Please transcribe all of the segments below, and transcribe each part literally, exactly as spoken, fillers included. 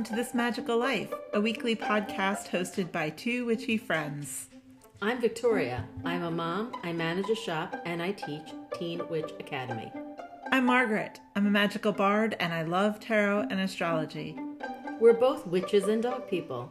to This Magical Life, a weekly podcast hosted by two witchy friends. I'm Victoria. I'm a mom, I manage a shop, and I teach Teen Witch Academy. I'm Margaret. I'm a magical bard, and I love tarot and astrology. We're both witches and dog people.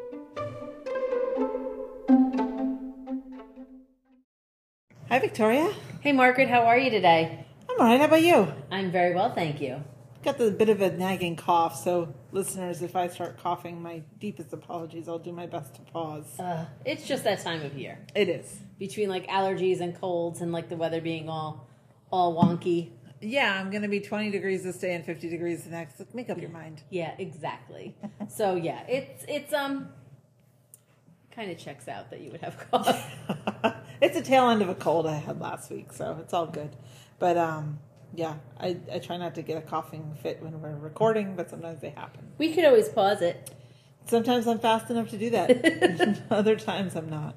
Hi, Victoria. Hey, Margaret, how are you today? I'm all right. How about you? I'm very well, thank you. Got the bit of a nagging cough, so listeners, if I start coughing, my deepest apologies. I'll do my best to pause. Uh, it's just that time of year. It is. Between like allergies and colds and like the weather being all all wonky. Yeah, I'm going to be twenty degrees this day and fifty degrees the next. Make up your mind. Yeah, exactly. So yeah, it's it's um kind of checks out that you would have cough. It's a tail end of a cold I had last week, so it's all good. But um yeah, I, I try not to get a coughing fit when we're recording, but sometimes they happen. We could always pause it. Sometimes I'm fast enough to do that. Other times I'm not.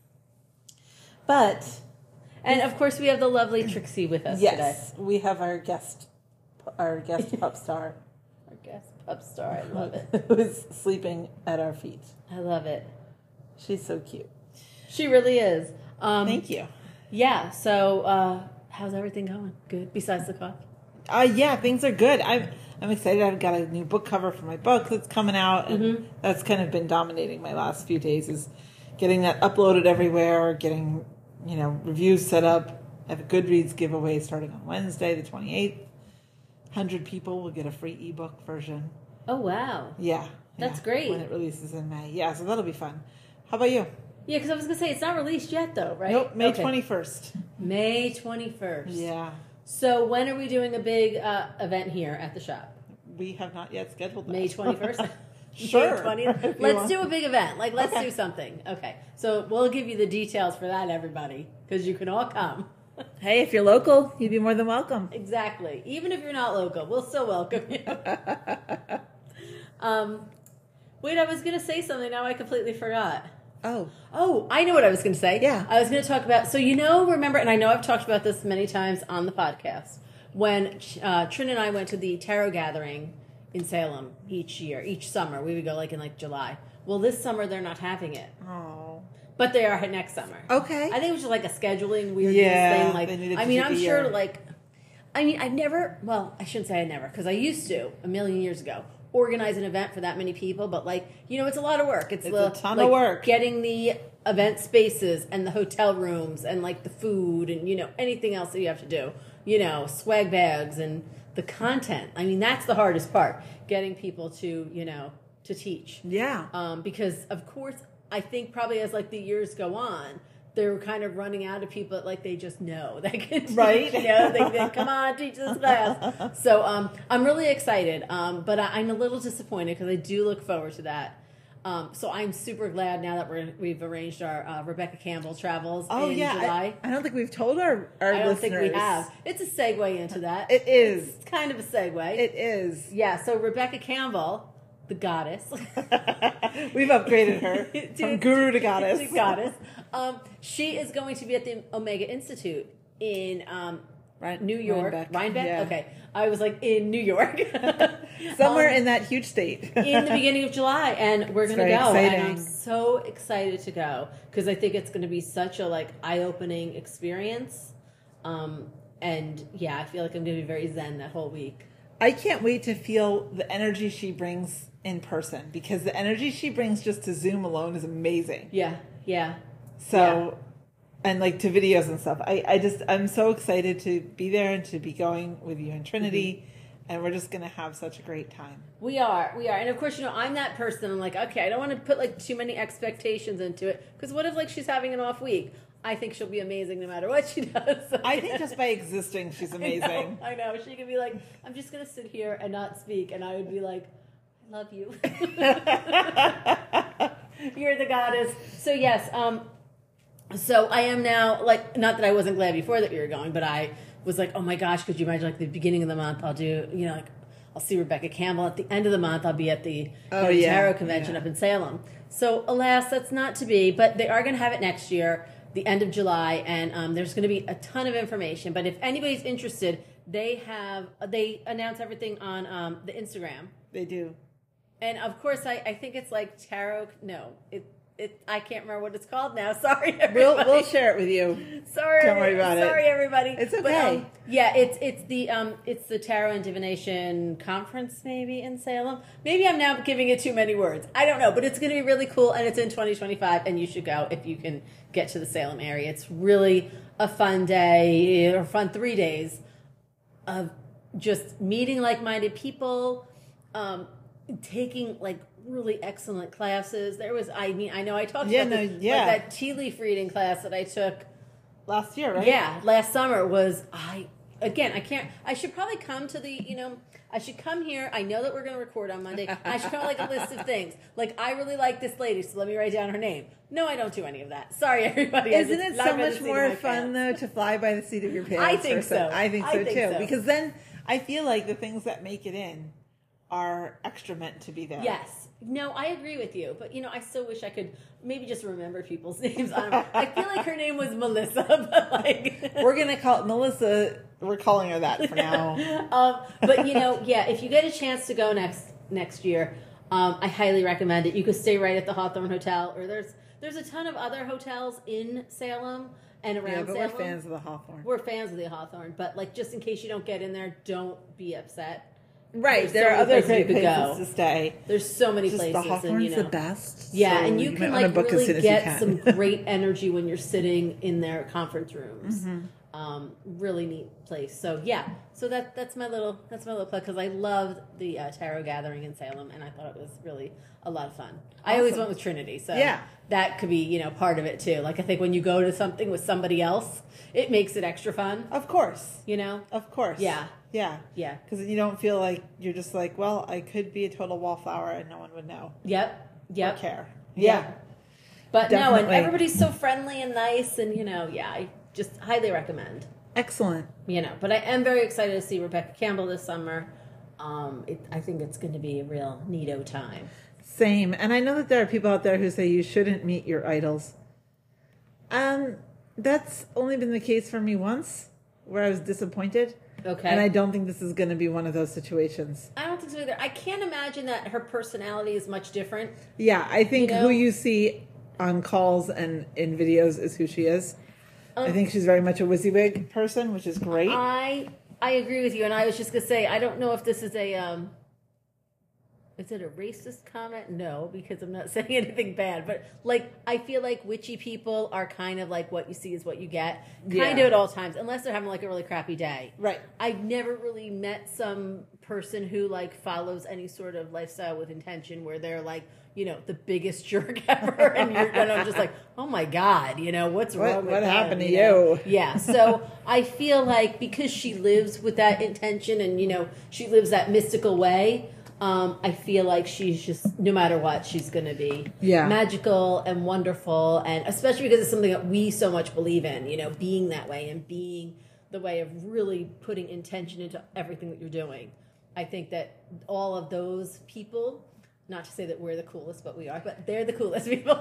But and of course we have the lovely Trixie with us yes, today. Yes, we have our guest our guest pup star. Our guest pup star, I love it. Who is sleeping at our feet. I love it. She's so cute. She really is. Um, Thank you. Yeah, so uh, how's everything going? Good, besides the cough? Uh, yeah, things are good. I'm, I'm excited. I've got a new book cover for my book that's coming out, and mm-hmm. that's kind of been dominating my last few days, is getting that uploaded everywhere, getting, you know, reviews set up. I have a Goodreads giveaway starting on Wednesday, the twenty-eighth. one hundred people will get a free ebook version. Oh, wow. Yeah. That's yeah, great. When it releases in May. Yeah, so that'll be fun. How about you? Yeah, because I was going to say, it's not released yet, though, right? Nope, May okay. twenty-first. May twenty-first. Yeah. So when are we doing a big uh, event here at the shop? We have not yet scheduled that. May twenty-first? Sure. May twentieth? Let's do a big event. Like, let's okay. do something. Okay. So we'll give you the details for that, everybody, because you can all come. Hey, if you're local, you'd be more than welcome. Exactly. Even if you're not local, we'll still welcome you. um, wait, I was going to say something. Now I completely forgot. Oh. Oh, I know what I was going to say. Yeah. I was going to talk about, so you know, remember, and I know I've talked about this many times on the podcast, when uh, Trin and I went to the tarot gathering in Salem each year, each summer. We would go like in like July. Well, this summer they're not having it. Oh. But they are next summer. Okay. I think it was just like a scheduling weirdness yeah, thing. Like, they needed I to mean, keep I'm the sure year. like, I mean, I've never, well, I shouldn't say I never, because I used to a million years ago organize an event for that many people, but like, you know, it's a lot of work. It's, it's the, a ton like, of work. Getting the event spaces and the hotel rooms and like the food and, you know, anything else that you have to do, you know, swag bags and the content. I mean, that's the hardest part, getting people to, you know, to teach. Yeah. Um, because of course, I think probably as like the years go on, they're kind of running out of people that like they just know they can teach, right? You know, they, they come on, teach this class. So um, I'm really excited, um, but I, I'm a little disappointed because I do look forward to that. Um, so I'm super glad now that we're we've arranged our uh, Rebecca Campbell travels oh, in yeah. July. I, I don't think we've told our our I don't listeners. think we have. It's a segue into that. It is. It's kind of a segue. It is. Yeah. So Rebecca Campbell, the goddess. We've upgraded her from guru to goddess. To goddess. Um, she is going to be at the Omega Institute in um, Rhine, New York. Rhinebeck. Rhinebeck? Yeah. Okay. I was like, in New York. Somewhere um, in that huge state. in the beginning of July. And we're going to go. Exciting. And I'm so excited to go because I think it's going to be such a like eye-opening experience. Um, and yeah, I feel like I'm going to be very zen that whole week. I can't wait to feel the energy she brings in person, because the energy she brings just to Zoom alone is amazing. Yeah, yeah. So, yeah. and like to videos and stuff. I, I just, I'm so excited to be there and to be going with you and Trinity. Mm-hmm. And we're just going to have such a great time. We are, we are. And of course, you know, I'm that person. I'm like, okay, I don't want to put like too many expectations into it. Because what if like she's having an off week? I think she'll be amazing no matter what she does. I think just by existing, she's amazing. I know, I know. She could be like, I'm just going to sit here and not speak. And I would be like, I love you. You're the goddess. So yes, um, so I am now, like, not that I wasn't glad before that we were going, but I was like, oh my gosh, could you imagine like the beginning of the month, I'll do, you know, like, I'll see Rebecca Campbell. At the end of the month, I'll be at the oh, you know, yeah, Tarot Convention yeah. up in Salem. So alas, that's not to be, but they are going to have it next year, the end of July, and um, there's going to be a ton of information. But if anybody's interested, they have, they announce everything on um, the Instagram. They do. and of course, I, I think it's like tarot. No, it it I can't remember what it's called now. Sorry, everybody. We'll we'll share it with you. Sorry, Don't worry about sorry, it. everybody. It's okay. But, um, yeah, it's it's the um it's the Tarot and Divination Conference maybe in Salem. Maybe I'm now giving it too many words. I don't know, but it's going to be really cool, and it's in twenty twenty-five, and you should go if you can get to the Salem area. It's really a fun day or fun three days of just meeting like-minded people, um, taking like really excellent classes. There was, I mean, I know I talked Yeah, about no, this, yeah. like that tea leaf reading class that I took. Last year, right? Yeah, last summer was I again. I can't. I should probably come to the. You know, I should come here. I know that we're going to record on Monday. I should come with like a list of things. Like I really like this lady, so let me write down her name. No, I don't do any of that. Sorry, everybody. I Isn't just it lied so by the much seat of more my fun pants. though to fly by the seat of your pants? I think or so- so. I think I so think too. so. Because then I feel like the things that make it in are extra meant to be there. Yes. No, I agree with you. But, you know, I still wish I could maybe just remember people's names. I, don't know. I feel like her name was Melissa, but like... We're going to call it Melissa. We're calling her that for now. um, but, you know, yeah, if you get a chance to go next next year, um, I highly recommend it. You could stay right at the Hawthorne Hotel, or there's there's a ton of other hotels in Salem and around Yeah, but Salem. we're fans of the Hawthorne. We're fans of the Hawthorne, but, like, just in case you don't get in there, don't be upset. Right. There's There so are many other places you great could places go. to stay. There's so many Just places. the Hawthorne's and, you know, the best. Yeah, so and you might can wanna like book as really soon as you get can. some great energy when you're sitting in their conference rooms. Mm-hmm. Um, really neat place. So yeah, so that that's my little that's my little plug because I loved the uh, tarot gathering in Salem and I thought it was really a lot of fun. I always Awesome. went with Trinity, so Yeah. that could be you know part of it too. Like I think when you go to something with somebody else, it makes it extra fun. Of course. You know? Of course. Yeah. Yeah. Yeah. Because you don't feel like you're just like, well, I could be a total wallflower and no one would know Yep. Yep. or care. Yeah. Yeah. But no, and Definitely. everybody's so friendly and nice, and you know, yeah, I just highly recommend. Excellent. You know, but I am very excited to see Rebecca Campbell this summer. Um, it, I think it's going to be a real neato time. Same. And I know that there are people out there who say you shouldn't meet your idols. Um, that's only been the case for me once, where I was disappointed. Okay. And I don't think this is going to be one of those situations. I don't think so either. I can't imagine that her personality is much different. Yeah, I think You know? who you see on calls and in videos is who she is. Um, I think she's very much a WYSIWYG person, which is great. I I agree with you, and I was just going to say, I don't know if this is a... Um, is it a racist comment? No, because I'm not saying anything bad. But, like, I feel like witchy people are kind of like what you see is what you get. Kind Yeah. of at all times, unless they're having, like, a really crappy day. Right. I've never really met some person who, like, follows any sort of lifestyle with intention where they're, like, you know, the biggest jerk ever. And you're and I'm just like, oh, my God, you know, what's What- wrong with what them, happened to know? you? Yeah. So I feel like because she lives with that intention and, you know, she lives that mystical way, Um, I feel like she's just, no matter what, she's going to be Yeah. magical and wonderful. And especially because it's something that we so much believe in, you know, being that way and being the way of really putting intention into everything that you're doing. I think that all of those people, not to say that we're the coolest, but we are, but they're the coolest people.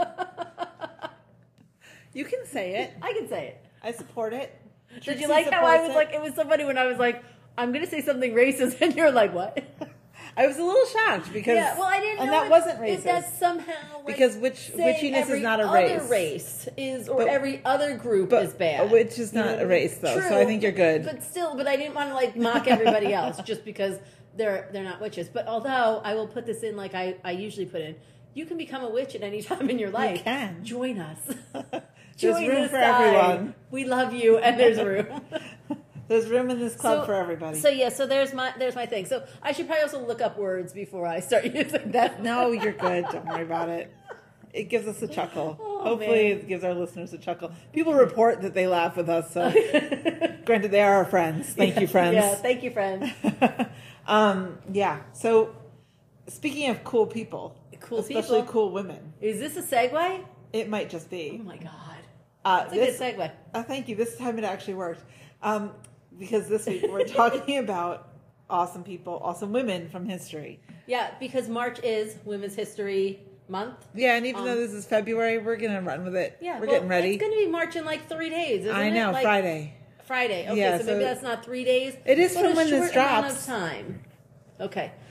You can say it. I can say it. I support it. Did Trixie you like how I supports was it. like, it was so funny when I was like, I'm going to say something racist, and you're like, what? I was a little shocked because Yeah, well, I didn't and know that if- wasn't if racist. that's somehow like, Because witch- saying witchiness is every not a other race. race is, or But- every other group but is bad. witch is You know not what I a mean? race, though, so True, I think you're good. But still, but I didn't want to like mock everybody else just because they're they're not witches. But although I will put this in, like I I usually put in, you can become a witch at any time in your life. can. Join us. There's Join room this for side. everyone. We love you, and there's room. There's room in this club So- for everybody. So yeah, so there's my there's my thing. So I should probably also look up words before I start using that. No, you're good. Don't worry about it. It gives us a chuckle. Oh, Hopefully, man. it gives our listeners a chuckle. People report that they laugh with us. So, granted, they are our friends. Thank you, friends. Yeah, thank you, friends. um, yeah. So, speaking of cool people, Cool especially people. cool women, Is this a segue? it might just Oh be. my god, Uh, it's a this, good segue. uh, thank you. This time it actually worked. Um, because this week we're talking about awesome people, awesome women from history. Yeah, because March is Women's History Month. Yeah, and even Um, though this is February, we're gonna run with it. Yeah, we're well, getting ready. It's going to be March in like three days. Isn't I know, it? Like, Friday. Friday. Okay, Yeah, so maybe so- that's not three days. It is but from a when this short amount drops. of time. Okay.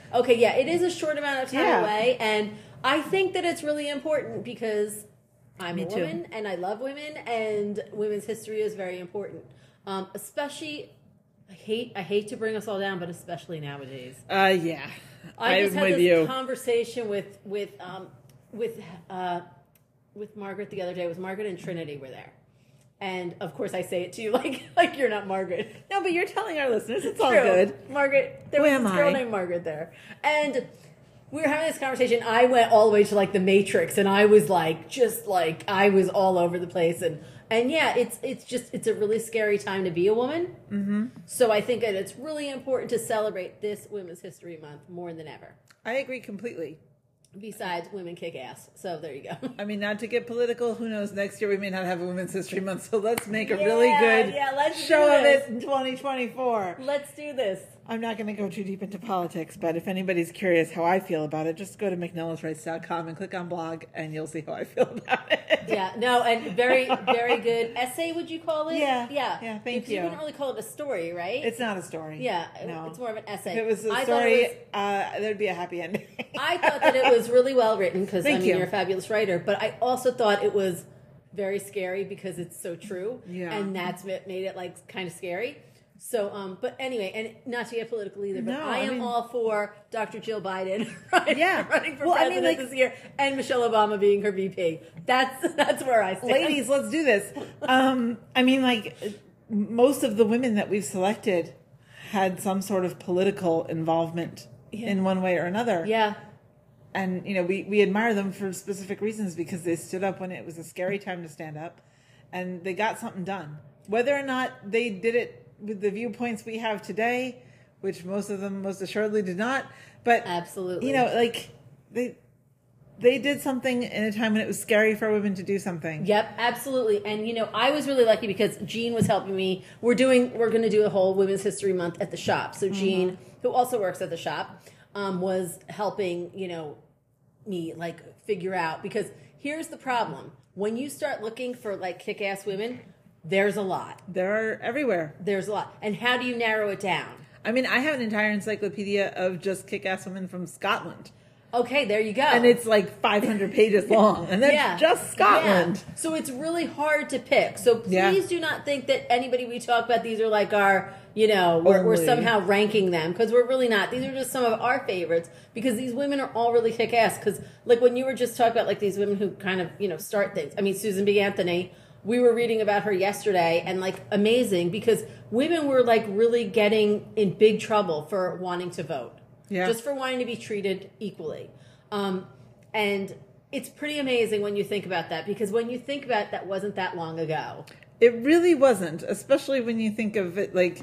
Okay, yeah, it is a short amount of time Yeah. away, and I think that it's really important because I'm Me a too. woman and I love women, and women's history is very important. Um, especially, I hate I hate to bring us all down, but especially nowadays. Uh, yeah. I just I'm had with this you. conversation with with um, with uh, with Margaret the other day. It was Margaret and Trinity were there, and of course I say it to you like like you're not Margaret. No, but you're telling our listeners it's all True. good. Margaret, there Who was am this girl I? named Margaret there, and we were having this conversation. I went all the way to like the Matrix, and I was like, just like I was all over the place, and and yeah, it's it's just it's a really scary time to be a woman. Mm-hmm. So I think that it's really important to celebrate this Women's History Month more than ever. I agree completely. Besides, women kick ass. So there you go. I mean, not to get political, who knows? Next year we may not have a Women's History Month, so let's make a Yeah, really good yeah, let's show do of this. it in twenty twenty-four. Let's do this. I'm not going to go too deep into politics, but if anybody's curious how I feel about it, just go to mcnellis rights dot com and click on blog, and you'll see how I feel about it. Yeah, no, and very, very good essay, would you call it? Yeah, Yeah. yeah, thank Because you you. wouldn't really call it a story, right? It's not a story. Yeah, no. it's more of an essay. If it was a I thought story, it was- uh, there'd be a happy ending. I thought that it was really well written because I Thank mean you. you're a fabulous writer, but I also thought it was very scary because it's so true, Yeah. and that's what made it like kind of scary. So, um, but anyway, and not to get political either, but No, I I am mean- all for Doctor Jill Biden running, Yeah. running for Well, I mean, president like- this year, and Michelle Obama being her V P. That's that's where I stand. Ladies, let's do this. Um, I mean, like, most of the women that we've selected had some sort of political involvement Yeah. in one way or another. yeah, And, you know, we, we admire them for specific reasons because they stood up when it was a scary time to stand up and they got something done. Whether or not they did it with the viewpoints we have today, which most of them most assuredly did not, but, absolutely. you know, like, they they did something in a time when it was scary for women to do something. Yep, absolutely. And you know, I was really lucky because Jean was helping me. We're doing we're going to do a whole Women's History Month at the shop. So Jean, Mm-hmm. who also works at the shop, um, was helping, you know, me like figure out, because here's the problem. When you start looking for like kick-ass women, there's a lot. They're everywhere. There's a lot. And how do you narrow it down? I mean, I have an entire encyclopedia of just kick-ass women from Scotland. Okay, there you go. And it's like five hundred pages long. And that's just Scotland. Yeah. So it's really hard to pick. So please Yeah. do not think that anybody we talk about, these are like our, you know, we're, we're Only. somehow ranking them, because we're really not. These are just some of our favorites, because these women are all really kick-ass. Because like when you were just talking about like these women who kind of, you know, start things. I mean, Susan B. Anthony, we were reading about her yesterday, and like amazing, because women were like really getting in big trouble for wanting to vote. Yeah. Just for wanting to be treated equally. Um, and it's pretty amazing when you think about that, because when you think about it, that wasn't that long ago. It really wasn't, especially when you think of it like,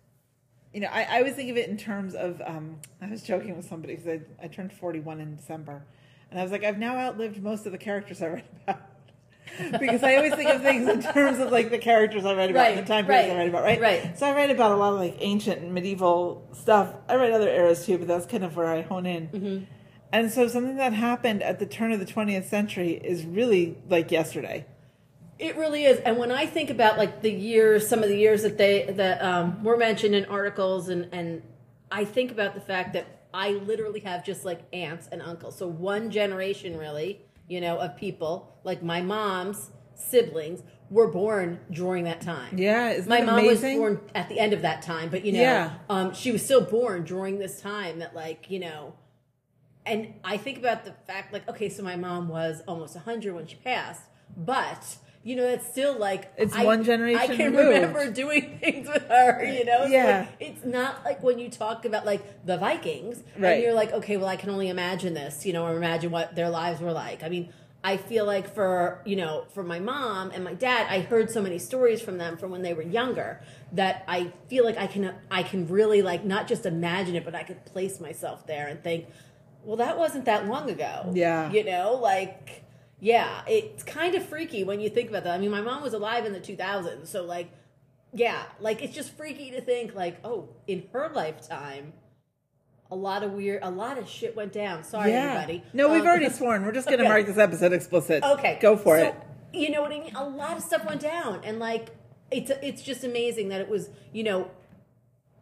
you know, I, I always think of it in terms of, um, I was joking with somebody because I, I turned forty-one in December. And I was like, I've now outlived most of the characters I read about. Because I always think of things in terms of like the characters I read about Right, and the time periods right, I read about, right? right. So I write about a lot of like ancient and medieval stuff. I write other eras too, but that's kind of where I hone in. Mm-hmm. And so something that happened at the turn of the twentieth century is really like yesterday. It really is. And when I think about like the years, some of the years that they that um, were mentioned in articles, and and I think about the fact that I literally have just like aunts and uncles, so one generation really, you know, of people like my mom's siblings were born during that time. Yeah, isn't my that mom amazing? was born at the end of that time, but you know, Yeah. um, she was still born during this time that like, you know. And I think about the fact, like, okay, so my mom was almost one hundred when she passed, but, you know, it's still like... It's I, one generation I can removed. remember doing things with her, you know? It's Yeah. like- it's not like when you talk about, like, the Vikings, Right. and you're like, okay, well, I can only imagine this, you know, or imagine what their lives were like. I mean, I feel like for, you know, for my mom and my dad, I heard so many stories from them from when they were younger that I feel like I can, I can really, like, not just imagine it, but I could place myself there and think, well, that wasn't that long ago. Yeah. You know, like, yeah, it's kind of freaky when you think about that. I mean, my mom was alive in the two thousands, so, like, yeah, like, it's just freaky to think, like, oh, in her lifetime, a lot of weird, a lot of shit went down. Sorry, everybody. No, we've Um, already sworn. We're just going to okay. mark this episode explicit. Okay. Go for So, it. You know what I mean? A lot of stuff went down, and, like, it's it's just amazing that it was, you know,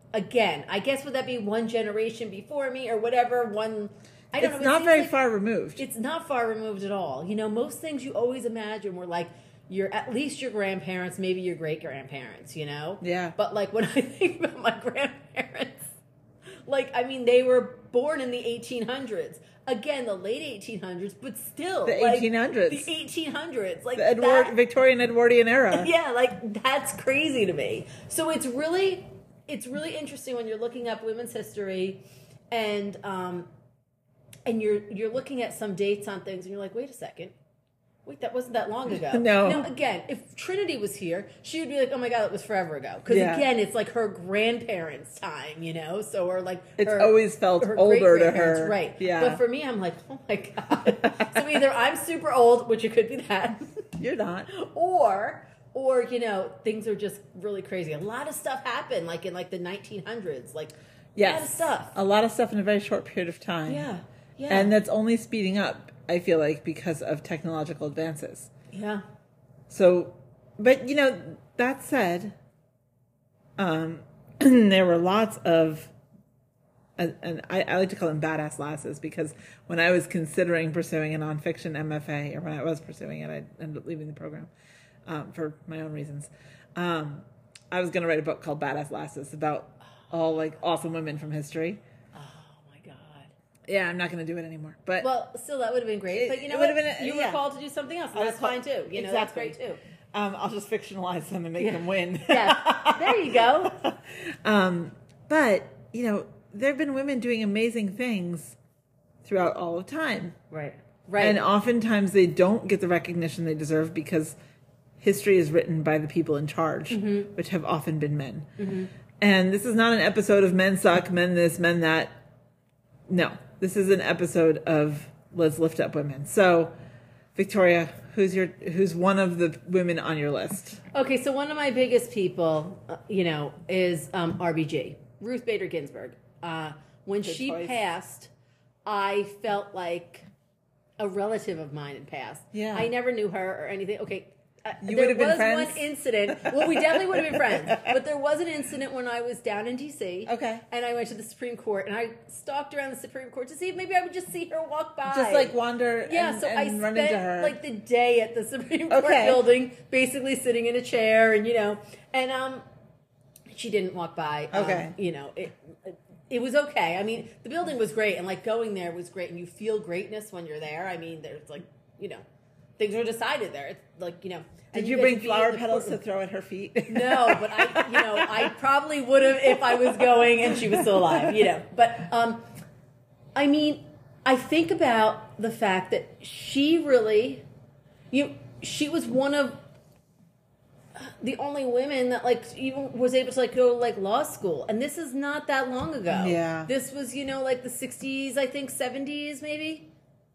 again, I guess would that be one generation before me or whatever? One, I don't It's know. It not seems very like far removed. It's not far removed at all. You know, most things you always imagine were like your at least your grandparents, maybe your great grandparents. You know, Yeah. But like when I think about my grandparents, like I mean, they were born in the eighteen hundreds. Again, the late eighteen hundreds, but still The like, eighteen hundreds. The eighteen hundreds, like The Edward, that, Victorian Edwardian era. yeah, like that's crazy to me. So it's really, it's really interesting when you're looking up women's history, and um, and you're you're looking at some dates on things, and you're like, wait a second, wait, that wasn't that long ago. No. Now again, if Trinity was here, she would be like, oh my god, that was forever ago. Because Yeah. again, it's like her grandparents' time, you know. So or like It's her, always felt her older to great-grandparents, her. right? Yeah. But for me, I'm like, oh my god. So either I'm super old, which it could be that. You're not. or or you know things are just really crazy. A lot of stuff happened like in like the nineteen hundreds, like Yes. a lot of stuff. A lot of stuff in a very short period of time. Yeah, yeah, And that's only speeding up, I feel like, because of technological advances. yeah, So, but you know, that said, um, there were lots of, and, and I, I like to call them badass lasses, because when I was considering pursuing a nonfiction M F A, or when I was pursuing it, I ended up leaving the program um, for my own reasons. Um, I was going to write a book called Badass Lasses about all like awesome women from history. oh my god. Yeah, I'm not going to do it anymore. But Well, still that would have been great. It- but you know it what? would have been a- you were yeah. called to do something else, and I was that's fine called- too. You know, exactly. that's great too. um, I'll just fictionalize them and make Yeah. them win. Yeah, there you go. Um, but, you know, there have been women doing amazing things throughout all of time. Right, right. And oftentimes they don't get the recognition they deserve because history is written by the people in charge, Mm-hmm. which have often been men. Mm-hmm. And this is not an episode of men suck, men this, men that. No, this is an episode of let's lift up women. So, Victoria, who's your who's one of the women on your list? Okay, so one of my biggest people, uh, you know, is um, R B G, Ruth Bader Ginsburg. Uh, when Good she choice. passed, I felt like a relative of mine had passed. Yeah. I never knew her or anything. Okay. Uh, You there would have been was friends? one incident. Well, we definitely would have been friends. But there was an incident when I was down in D C. Okay. And I went to the Supreme Court, and I stalked around the Supreme Court to see if maybe I would just see her walk by. Just like wander Yeah, and, so and I run spent into her. like the day at the Supreme Court Okay. building, basically sitting in a chair, and you know, and um, she didn't walk by. Um, Okay. you know, it it was okay. I mean, the building was great, and like going there was great, and you feel greatness when you're there. I mean, there's like, you know, things are decided there. It's like, you know. Did and you get bring to be flower in the petals to courtroom. throw at her feet? No, but I, you know, I probably would have if I was going and she was still alive, you know. But, um, I mean, I think about the fact that she really, you, she was one of the only women that like even was able to like go to like law school, and this is not that long ago. Yeah. This was, you know, like the sixties, I think, seventies maybe,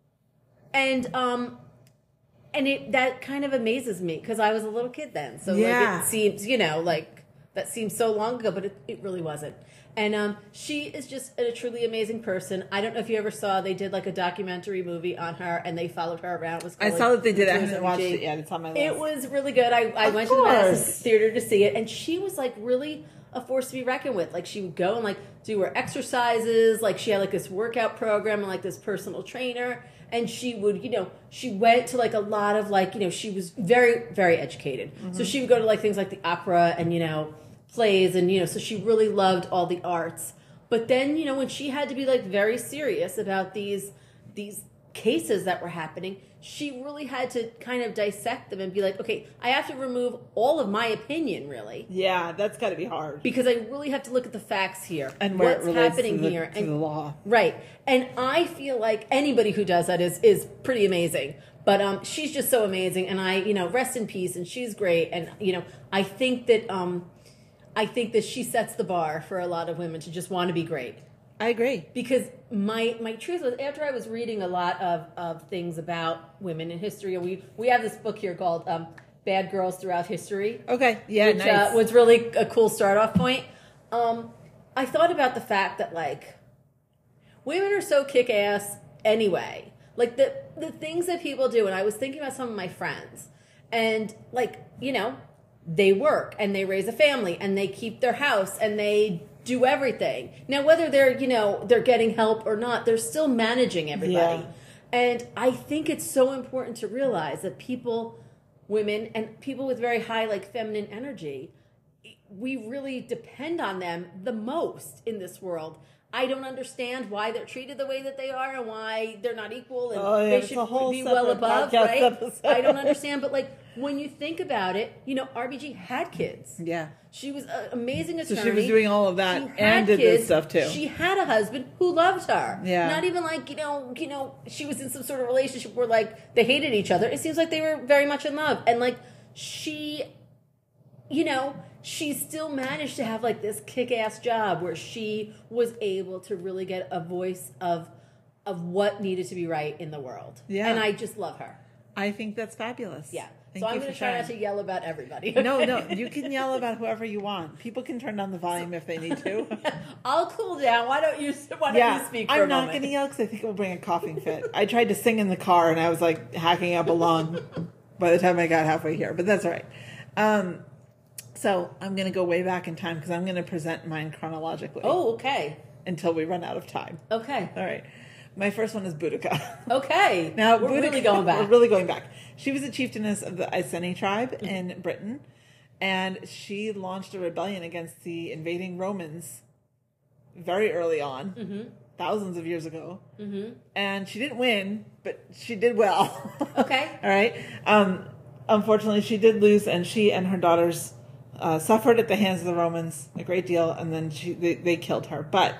and um. And it that kind of amazes me because I was a little kid then. So Yeah. like it seems, you know, like that seems so long ago, but it, it really wasn't. And um, she is just a truly amazing person. I don't know if you ever saw, they did like a documentary movie on her and they followed her around. It was I called, saw like, that they did it. I Tours haven't of watched G. it yet. It's on my list. It was really good. I, I Of went to the Madison course. Theater to see it, and she was like really a force to be reckoned with. Like she would go and like do her exercises. Like she had like this workout program and like this personal trainer. And she would, you know, she went to like a lot of like, you know, she was very, very educated. Mm-hmm. So she would go to like things like the opera and, you know, plays and, you know, so she really loved all the arts. But then, you know, when she had to be like very serious about these, these cases that were happening, she really had to kind of dissect them and be like, okay, I have to remove all of my opinion really. Yeah, that's got to be hard. Because I really have to look at the facts here. And where what's it relates happening to the, here. to and the law. Right. And I feel like anybody who does that is is pretty amazing. But um, she's just so amazing, and I, you know, rest in peace. And she's great, and you know, I think that um, I think that she sets the bar for a lot of women to just want to be great. I agree. Because my my truth was, after I was reading a lot of, of things about women in history, and we we have this book here called um, Bad Girls Throughout History. Okay, yeah, which nice. uh, was really a cool start off point. Um, I thought about the fact that like women are so kick ass anyway. Like the the things that people do, and I was thinking about some of my friends, and like, you know, they work and they raise a family and they keep their house and they do everything. Now, whether they're, you know, they're getting help or not, they're still managing everybody. Yeah. And I think it's so important to realize that people, women, and people with very high, like, feminine energy, we really depend on them the most in this world. I don't understand why they're treated the way that they are and why they're not equal and Oh, yeah, they it's should a whole be well separate above, podcast right? episode. I don't understand. But, like, when you think about it, you know, R B G had kids. Yeah. She was an amazing attorney. So she was doing all of that She had and did kids. this stuff too. She had a husband who loved her. Yeah. Not even like, you know, you know, she was in some sort of relationship where, like, they hated each other. It seems like they were very much in love. And, like, she, you know, she still managed to have, like, this kick-ass job where she was able to really get a voice of of what needed to be right in the world. Yeah. And I just love her. I think that's fabulous. Yeah. Thank so I'm you going for to try not sharing. to yell about everybody. No, no, you can yell about whoever you want. People can turn down the volume if they need to. I'll cool down. Why don't you? Why don't Yeah, you speak? For I'm a not moment? going to yell because I think it will bring a coughing fit. I tried to sing in the car and I was like hacking up a lung by the time I got halfway here, but that's all right. Um, so I'm going to go way back in time because I'm going to present mine chronologically. Oh, okay. Until we run out of time. Okay. All right. My first one is Boudica. Okay. Now, we're Boudica, really going back. We're really going back. She was a chieftainess of the Iceni tribe Mm-hmm. in Britain, and she launched a rebellion against the invading Romans very early on, Mm-hmm. thousands of years ago. Mm-hmm. And she didn't win, but she did well. Okay. All right. Um, unfortunately, she did lose, and she and her daughters uh, suffered at the hands of the Romans a great deal, and then she they, they killed her. But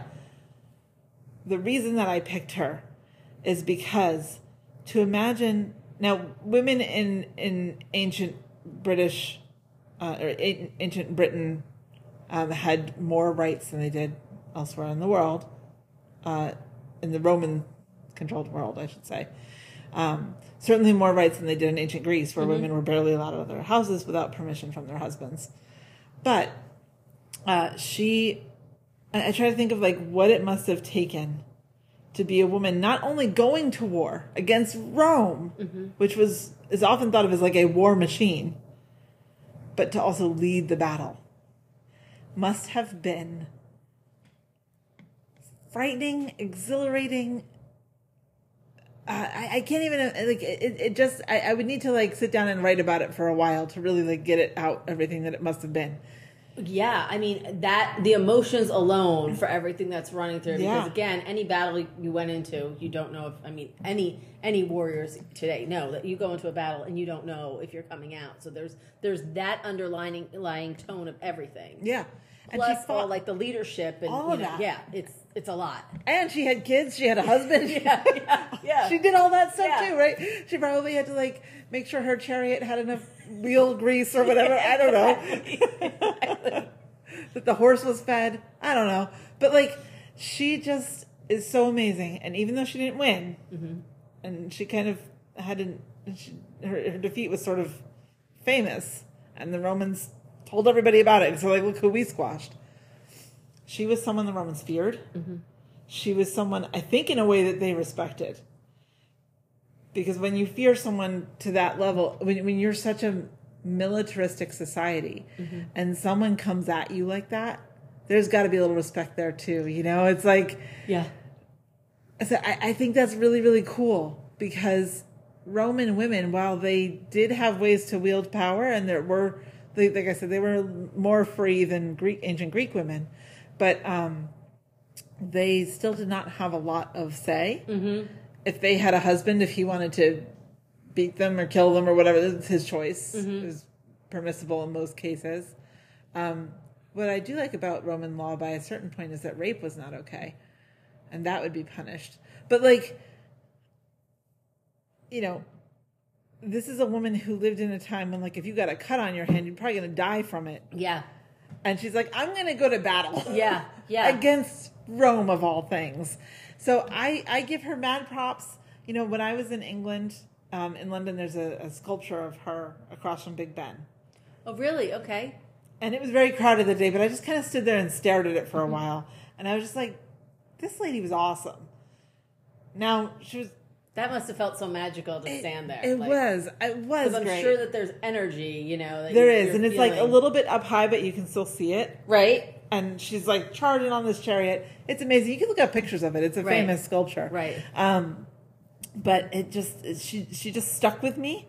the reason that I picked her is because to imagine now women in in ancient British uh, or a- ancient Britain um, had more rights than they did elsewhere in the world, uh, in the Roman controlled world, I should say. Um, certainly more rights than they did in ancient Greece, where mm-hmm. women were barely allowed out of their houses without permission from their husbands. But uh, she, I, I try to think of like what it must have taken to be a woman not only going to war against Rome, mm-hmm. which was is often thought of as like a war machine, but to also lead the battle. Must have been frightening, exhilarating. Uh, I, I can't even like it. It just I, I would need to like sit down and write about it for a while to really like get it out everything that it must have been. Yeah, I mean that the emotions alone for everything that's running through. Because Yeah. again, any battle you went into, you don't know if I mean any any warriors today know that you go into a battle and you don't know if you're coming out. So there's there's that underlying lying tone of everything. Yeah, and Plus she fought, all like the leadership and all you of know, that. yeah, it's it's a lot. and she had kids. She had a husband. yeah, yeah, yeah. She did all that stuff Yeah. too, right? She probably had to like make sure her chariot had enough wheel grease or whatever. I don't know. That the horse was fed. I don't know. But like, she just is so amazing. And even though she didn't win, mm-hmm. and she kind of had an, she, her, her defeat was sort of famous, and the Romans told everybody about it. And so like, look who we squashed. She was someone the Romans feared. Mm-hmm. She was someone, I think, in a way that they respected. Because when you fear someone to that level, when when you're such a militaristic society, mm-hmm. and someone comes at you like that, there's got to be a little respect there too. You know, it's like, yeah. So I, I think that's really really cool because Roman women, while they did have ways to wield power, and there were, like I said, they were more free than Greek ancient Greek women, but um, they still did not have a lot of say. Mm-hmm. If they had a husband, if he wanted to beat them or kill them or whatever, it's his choice. Mm-hmm. It was permissible in most cases. Um, what I do like about Roman law by a certain point is that rape was not okay. And that would be punished. But like, you know, this is a woman who lived in a time when like, if you got a cut on your hand, you're probably going to die from it. Yeah. And she's like, I'm going to go to battle. Yeah. Yeah. Against Rome of all things. So I, I give her mad props. You know, when I was in England, Um, in London, there's a, a sculpture of her across from Big Ben. Oh, really? Okay. And it was very crowded that day, but I just kind of stood there and stared at it for a while. And I was just like, this lady was awesome. Now, she was That must have felt so magical to stand there. It like, was. It was Because I'm great. sure that there's energy, you know. That There you're, is, you're and it's feeling. like a little bit up high, but you can still see it. Right? And she's like charging on this chariot. It's amazing. You can look up pictures of it. It's a Right. famous sculpture. Right. Um, but it just she she just stuck with me,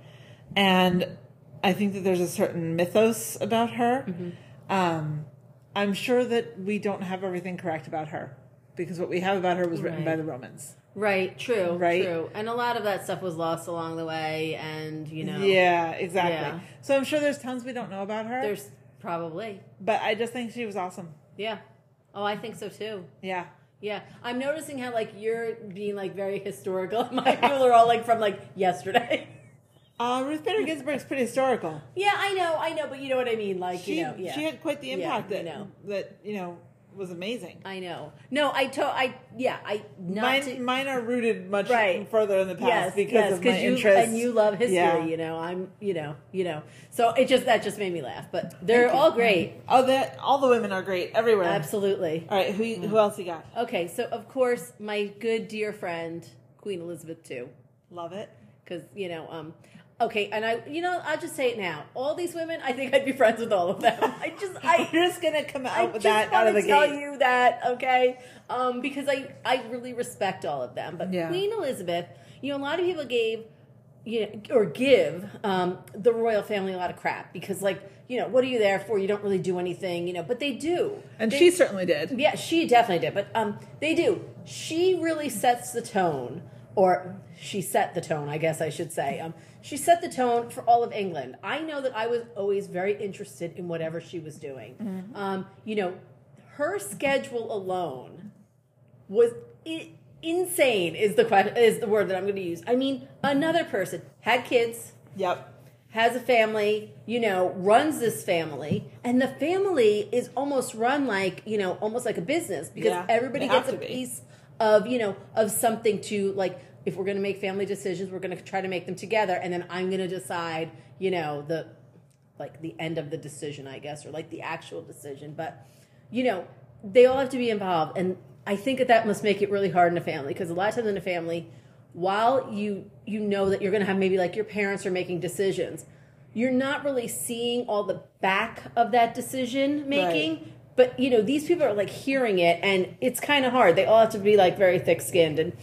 and I think that there's a certain mythos about her. Mm-hmm. Um, I'm sure that we don't have everything correct about her because what we have about her was written Right. by the Romans. Right, true, Right? true. And a lot of that stuff was lost along the way, and, you know. Yeah, exactly. Yeah. So I'm sure there's tons we don't know about her. There's probably. But I just think she was awesome. Yeah. Oh, I think so, too. Yeah. Yeah. I'm noticing how, like, you're being, like, very historical. My people are all, like, from, like, yesterday. Uh, Ruth Bader Ginsburg's pretty historical. Yeah, I know, I know, but you know what I mean. Like, She you know, yeah. she had quite the impact Yeah, I that know. that you know was amazing. I know. No, I to I yeah, I not Mine to, mine are rooted much Right. further in the past yes, because yes, of my you, interest. and you love history. Yeah. You know, I'm you know you know. So it just that just made me laugh. But they're Thank you. all great. Oh, that all the women are great everywhere. Absolutely. All right, who who else you got? Okay, so of course my good dear friend Queen Elizabeth too, Love it. because you know um. Okay, and I, you know, I'll just say it now. All these women, I think I'd be friends with all of them. I just, I, You're just gonna come out I with just that out want of the to tell gate. you that, okay? Um, because I, I really respect all of them. But Yeah. Queen Elizabeth, you know, a lot of people gave, you know, or give um, the royal family a lot of crap because, like, you know, what are you there for? You don't really do anything, you know. But they do, And They- she certainly did. yeah, she definitely did. But um, they do. She really sets the tone, or she set the tone, I guess I should say. Um, she set the tone for all of England. I know that I was always very interested in whatever she was doing. Mm-hmm. Um, you know, her schedule alone was I- insane. Is the question, is the word that I'm going to use? I mean, another person had kids, Yep. has a family, you know, runs this family, and the family is almost run like, you know, almost like a business because Yeah, everybody they have gets a to be. piece of, you know, of something to, like, if we're going to make family decisions, we're going to try to make them together, and then I'm going to decide, you know, the, like, the end of the decision, I guess, or, like, the actual decision. But, you know, they all have to be involved, and I think that that must make it really hard in a family, because a lot of times in a family, while you you know that you're going to have maybe, like, your parents are making decisions, you're not really seeing all the back of that decision making. Right. But, you know, these people are, like, hearing it, and it's kind of hard. They all have to be, like, very thick-skinned. And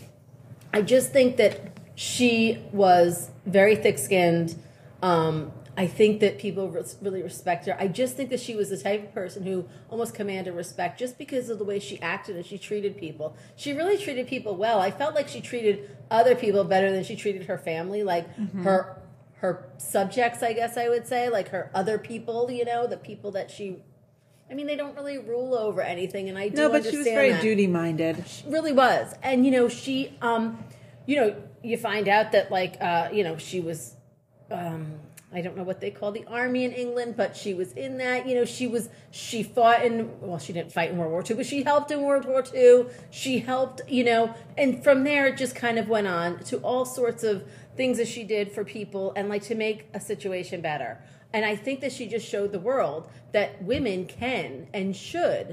I just think that she was very thick-skinned. Um, I think that people res- really respect her. I just think that she was the type of person who almost commanded respect just because of the way she acted and she treated people. She really treated people well. I felt like she treated other people better than she treated her family, like Mm-hmm. her her subjects, I guess I would say, like her other people, you know, the people that she... I mean, they don't really rule over anything, and I do No, but understand she was very that. duty minded. Really was. And, you know, she, um, you know, you find out that, like, uh, you know, she was, um, I don't know what they call the army in England, but she was in that, you know, she was, she fought in, well, she didn't fight in World War Two, but she helped in World War Two. She helped, you know, and from there it just kind of went on to all sorts of things that she did for people and, like, to make a situation better. And I think that she just showed the world that women can and should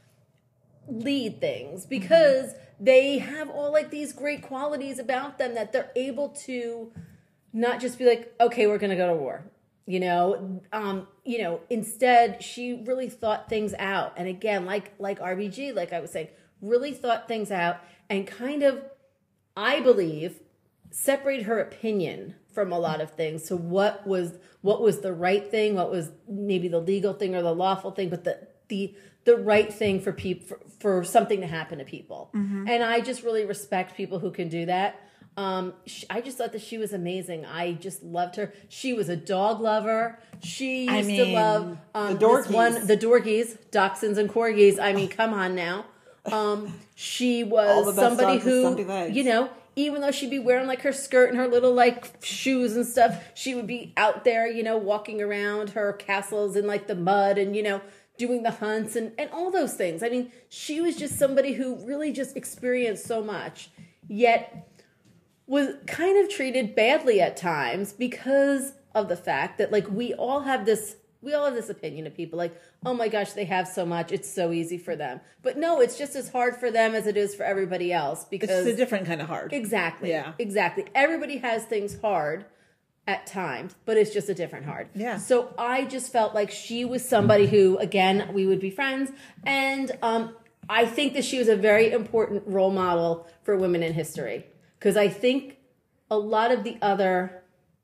lead things because mm-hmm. they have all, like, these great qualities about them that they're able to not just be like, okay, we're going to go to war. You know, um, you know, instead she really thought things out. And again, like, like R B G, like I was saying, really thought things out and kind of, I believe, separate her opinion from a lot of things. So what was what was the right thing? What was maybe the legal thing or the lawful thing? But the the the right thing for people for, for something to happen to people. Mm-hmm. And I just really respect people who can do that. Um, she, I just thought that she was amazing. I just loved her. She was a dog lover. She used I mean, to love um, the this dorkies. one, the dorkies, dachshunds and corgis. I mean, come on now. Um, she All was the best somebody dogs with stumpy who, legs. you know, even though she'd be wearing, like, her skirt and her little, like, shoes and stuff, she would be out there, you know, walking around her castles in, like, the mud and, you know, doing the hunts and, and all those things. I mean, she was just somebody who really just experienced so much, yet was kind of treated badly at times because of the fact that, like, we all have this we all have this opinion of people like, oh my gosh, they have so much. It's so easy for them. But no, it's just as hard for them as it is for everybody else because it's a different kind of hard. Exactly. Yeah. Exactly. Everybody has things hard at times, but it's just a different hard. Yeah. So I just felt like she was somebody who, again, we would be friends. And um, I think that she was a very important role model for women in history. Because I think a lot of the other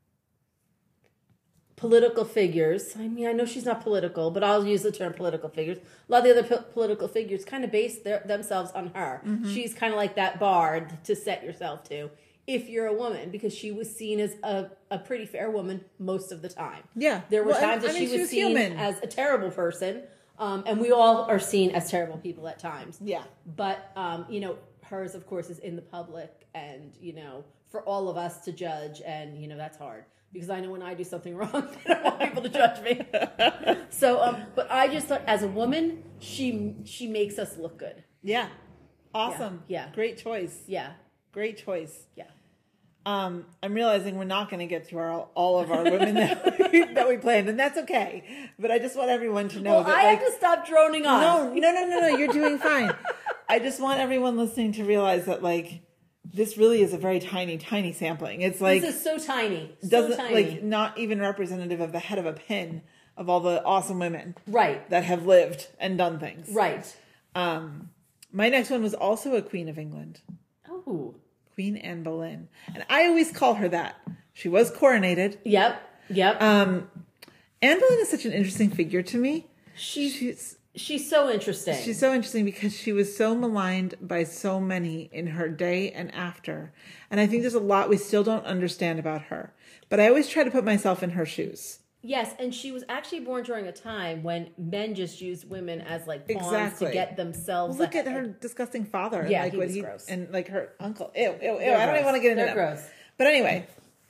political figures, I mean, I know she's not political, but I'll use the term political figures. A lot of the other po- political figures kind of base their, themselves on her. Mm-hmm. She's kind of like that bar to set yourself to if you're a woman, because she was seen as a, a pretty fair woman most of the time. Yeah. There were well, times I, that I mean, she was, was seen human. as a terrible person, um, and we all are seen as terrible people at times. Yeah. But, um, you know, hers, of course, is in the public, and, you know, for all of us to judge, and, you know, that's hard. Because I know when I do something wrong, I don't want people to judge me. So, um, but I just thought, as a woman, she she makes us look good. Yeah. Awesome. Yeah. Yeah. Great choice. Yeah. Great choice. Yeah. Um, I'm realizing we're not going to get to our, all of our women that we, that we planned, and that's okay. But I just want everyone to know Well, that, I like, have to stop droning on. no, no, no, no, no, you're doing fine. I just want everyone listening to realize that, like, this really is a very tiny, tiny sampling. It's like This is so tiny. So doesn't tiny. like not even representative of the head of a pin of all the awesome women Right. that have lived and done things. Right. Um, my next one was also a Queen of England. Oh. Queen Anne Boleyn. And I always call her that. She was coronated. Yep. Yep. Um, Anne Boleyn is such an interesting figure to me. She, She's she's so interesting. she's so interesting because she was so maligned by so many in her day and after. And I think there's a lot we still don't understand about her. But I always try to put myself in her shoes. Yes, and she was actually born during a time when men just used women as like pawns Exactly. to get themselves. Well, look at ahead. her disgusting father. Yeah, like he what was he gross. and like her uncle. Ew, ew, ew. They're I don't even gross. want to get into They're that. gross. But anyway,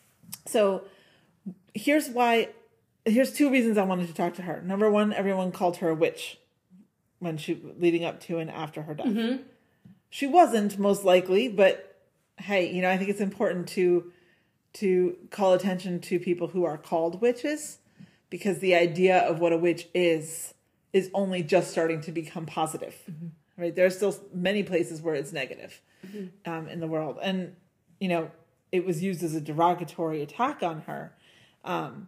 so here's why. Here's two reasons I wanted to talk to her. Number one, everyone called her a witch when she leading up to and after her death. Mm-hmm. She wasn't, most likely, but hey, you know, I think it's important to to call attention to people who are called witches, because the idea of what a witch is is only just starting to become positive. Mm-hmm. Right? There are still many places where it's negative mm-hmm. um, in the world, and you know, it was used as a derogatory attack on her. Um,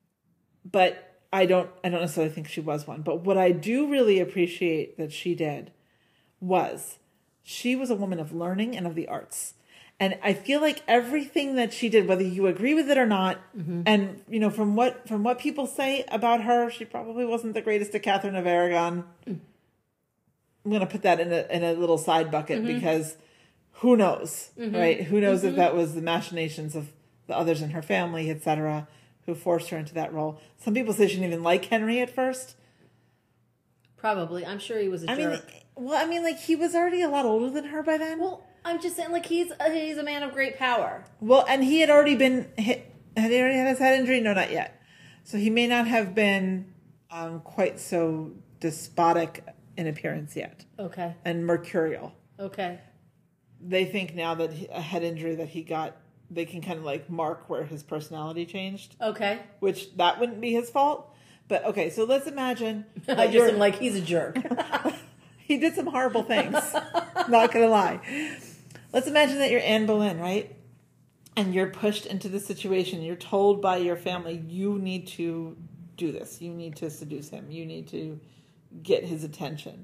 but I don't, I don't necessarily think she was one. But what I do really appreciate that she did was she was a woman of learning and of the arts. And I feel like everything that she did, whether you agree with it or not, mm-hmm. and you know, from what from what people say about her, she probably wasn't the greatest at Catherine of Aragon. Mm. I'm going to put that in a in a little side bucket mm-hmm. because who knows, mm-hmm. right? Who knows mm-hmm. if that was the machinations of the others in her family, et cetera, who forced her into that role. Some people say she didn't even like Henry at first. Probably. I'm sure he was a I jerk. mean, well, I mean, like, he was already a lot older than her by then. Well, I'm just saying, like, he's a, he's a man of great power. Well, and he had already been hit. Had he already had his head injury? No, not yet. So he may not have been um, quite so despotic in appearance yet. Okay. And mercurial. Okay. They think now that he, a head injury that he got, they can kind of like mark where his personality changed. Okay. Which that wouldn't be his fault. But okay, so let's imagine. I just am like, he's a jerk. He did some horrible things. Not gonna lie. Let's imagine that you're Anne Boleyn, right? And you're pushed into the situation. You're told by your family, you need to do this. You need to seduce him. You need to get his attention.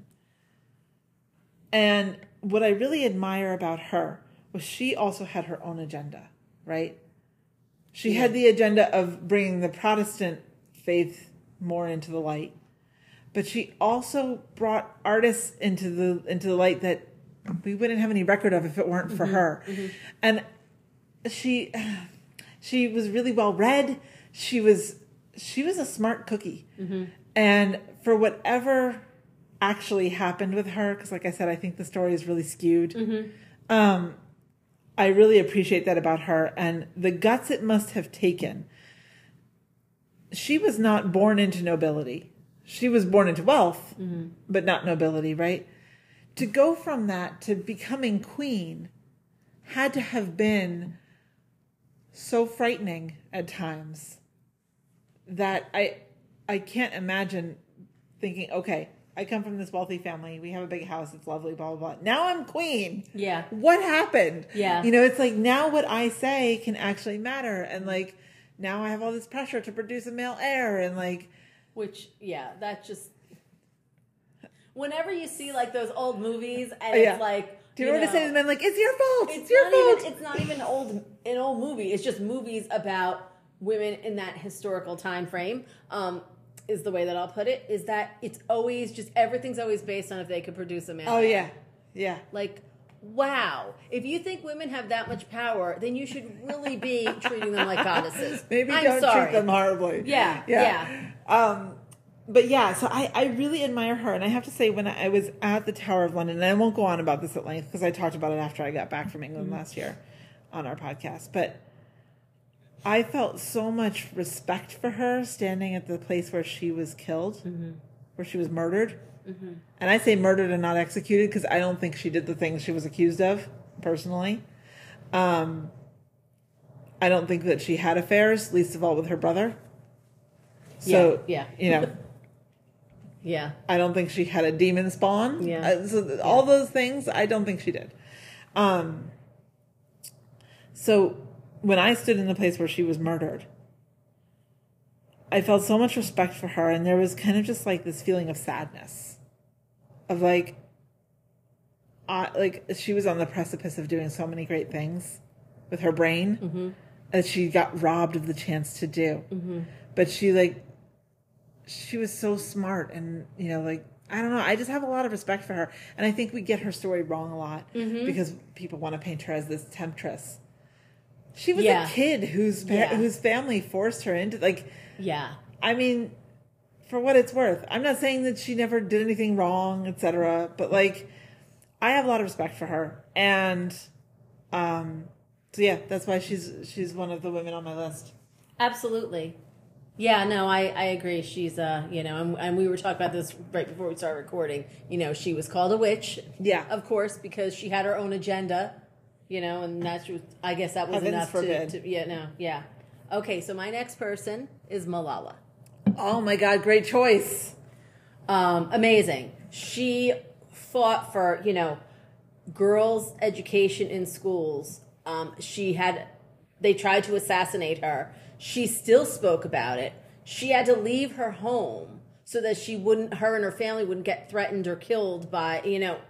And what I really admire about her was she also had her own agenda, right? She yeah. had the agenda of bringing the Protestant faith more into the light. But she also brought artists into the into the light that we wouldn't have any record of if it weren't for mm-hmm, her. Mm-hmm. And she she was really well read. She was she was a smart cookie. Mm-hmm. And for whatever actually happened with her, because like I said, I think the story is really skewed. Mm-hmm. Um, I really appreciate that about her and the guts it must have taken. She was not born into nobility. She was born into wealth, mm-hmm. but not nobility, right? To go from that to becoming queen had to have been so frightening at times that I I can't imagine thinking, okay, I come from this wealthy family. We have a big house. It's lovely, blah, blah, blah. Now I'm queen. Yeah. What happened? Yeah. You know, it's like now what I say can actually matter. And like, now I have all this pressure to produce a male heir. And like, which, yeah, that just, whenever you see like those old movies and yeah. it's like, do you, you know what to say to the men? Like, it's your fault. It's, it's your not fault. Even, it's not even an old, an old movie. It's just movies about women in that historical time frame. Um, is the way that I'll put it, is that it's always just, everything's always based on if they could produce a male. Oh, yeah. Yeah. Like, wow. If you think women have that much power, then you should really be treating them like goddesses. Maybe I'm don't sorry. treat them horribly. Yeah, yeah. yeah. Um, but yeah, so I, I really admire her. And I have to say, when I was at the Tower of London, and I won't go on about this at length because I talked about it after I got back from England mm-hmm. last year on our podcast, but I felt so much respect for her standing at the place where she was killed, mm-hmm. where she was murdered. Mm-hmm. And I say murdered and not executed because I don't think she did the things she was accused of, personally. Um, I don't think that she had affairs, least of all with her brother. So, yeah, yeah. you know. yeah. I don't think she had a demon spawn. Yeah. Uh, so th- all those things, I don't think she did. Um, so... when I stood in the place where she was murdered, I felt so much respect for her, and there was kind of just like this feeling of sadness, of like, I, like she was on the precipice of doing so many great things with her brain mm-hmm. that she got robbed of the chance to do. Mm-hmm. But she like, she was so smart, and you know, like I don't know, I just have a lot of respect for her, and I think we get her story wrong a lot mm-hmm. because people want to paint her as this temptress. She was yeah. a kid whose pa- yeah. whose family forced her into like. Yeah. I mean, for what it's worth, I'm not saying that she never did anything wrong, et cetera. But like, I have a lot of respect for her, and um, so yeah, that's why she's she's one of the women on my list. Absolutely. Yeah, no, I, I agree. She's uh, you know, and, and we were talking about this right before we started recording. You know, she was called a witch. Yeah. Of course, because she had her own agenda. You know, and that's, I guess that was Heavens enough forbid. to, to, yeah, no, yeah. Okay, so my next person is Malala. Oh my God, great choice. Um, amazing. She fought for, you know, girls' education in schools. Um, she had, they tried to assassinate her. She still spoke about it. She had to leave her home so that she wouldn't, her and her family wouldn't get threatened or killed by, you know,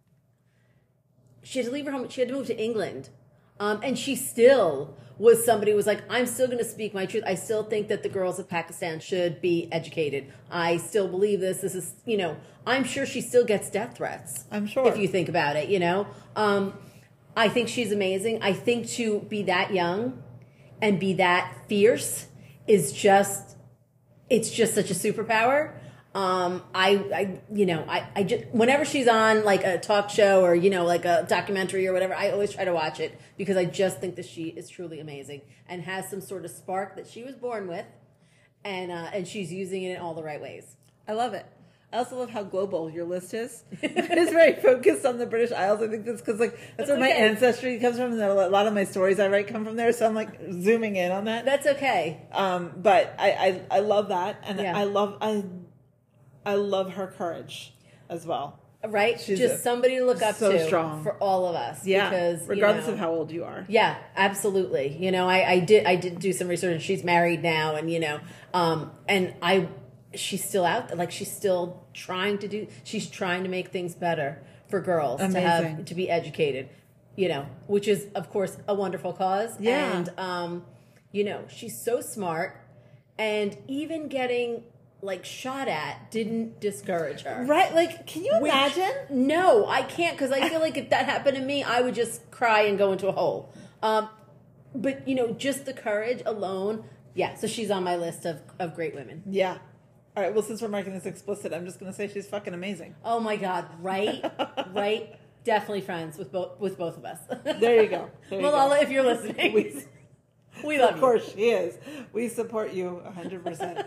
she had to leave her home. She had to move to England. Um, and she still was somebody who was like, I'm still going to speak my truth. I still think that the girls of Pakistan should be educated. I still believe this. This is, you know, I'm sure she still gets death threats. I'm sure. If you think about it, you know. Um, I think she's amazing. I think to be that young and be that fierce is just, it's just such a superpower. Um, I, I, you know, I, I just, whenever she's on like a talk show or, you know, like a documentary or whatever, I always try to watch it because I just think that she is truly amazing and has some sort of spark that she was born with. And, uh, and she's using it in all the right ways. I love it. I also love how global your list is. It's very focused on the British Isles. I think that's because like that's, that's where okay. my ancestry comes from, and a lot of my stories I write come from there. So I'm like zooming in on that. That's okay. Um, but I, I, I love that, and yeah. I love I. I love her courage as well. Right? She's just a, somebody to look up so to strong. For all of us. Yeah. Because, regardless you know, of how old you are. Yeah, absolutely. You know, I, I did I did do some research and she's married now and you know, um and I she's still out there. Like she's still trying to do she's trying to make things better for girls Amazing. to have to be educated. You know, which is of course a wonderful cause. Yeah. And um, you know, she's so smart and even getting like shot at didn't discourage her. Right? Like, can you Which, imagine? No, I can't because I feel like if that happened to me, I would just cry and go into a hole. Um, but, you know, just the courage alone. Yeah, so she's on my list of, of great women. Yeah. All right, well, since we're making this explicit, I'm just going to say she's fucking amazing. Oh, my God. Right? Right? Definitely friends with both with both of us. There you go. There you Malala, go. if you're listening. We, we love you. Of course she is. We support you one hundred percent.